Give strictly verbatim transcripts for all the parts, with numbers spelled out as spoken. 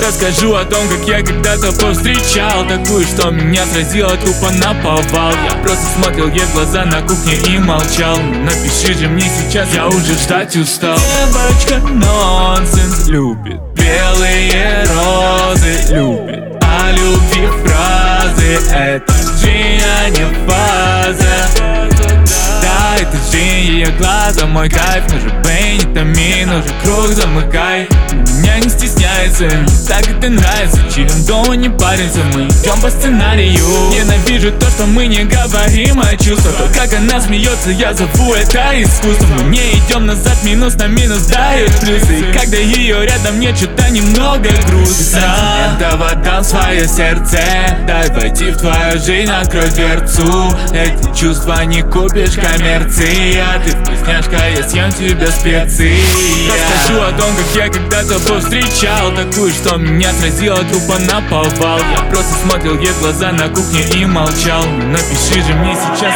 Расскажу о том, как я когда-то повстречал такую, что меня сразила тупо наповал. Я просто смотрел ей в глаза на кухне и молчал. Ну, напиши же мне сейчас, я уже ждать устал. Девочка нонсенс любит белые розы, любит о любви фразы. Это Джиня, не фаза. Да, это Джиня, ее глаза, мой кайф. Ну же, бей, не томи, ну же, круг замыкай. Меня не стесняется, мне так это нравится. Чилим дома, не паримся, мы идем по сценарию. Ненавижу то, что мы не говорим о чувствах. То, как она смеется, я зову это искусством. Мы не идем назад, минус на минус дают плюсы. И когда ее рядом нет, что-то немного грустно. Сантиментов отдам свое сердце, дай войти в твою жизнь, открой дверцу. Эти чувства не купишь коммерцией, а ты вкусняшка, я съем тебя специи. Расскажу о том, как я когда-то повстречал такую, что меня сразила тупо наповал. Я просто смотрел ей в глаза на кухне и молчал. Ну, напиши же мне сейчас.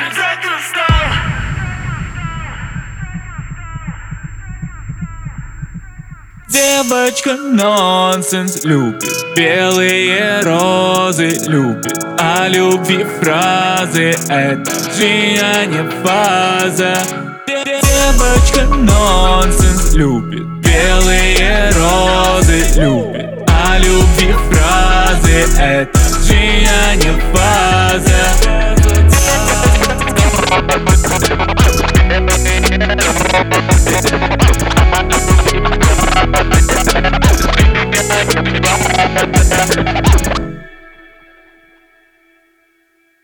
Девочка нонсенс любит белые розы, любит о любви фразы. Это Джиня, не фаза. Девочка нонсенс любит белые розы, любит о любви фразы. Это Джиня, не фаза. We'll be right back.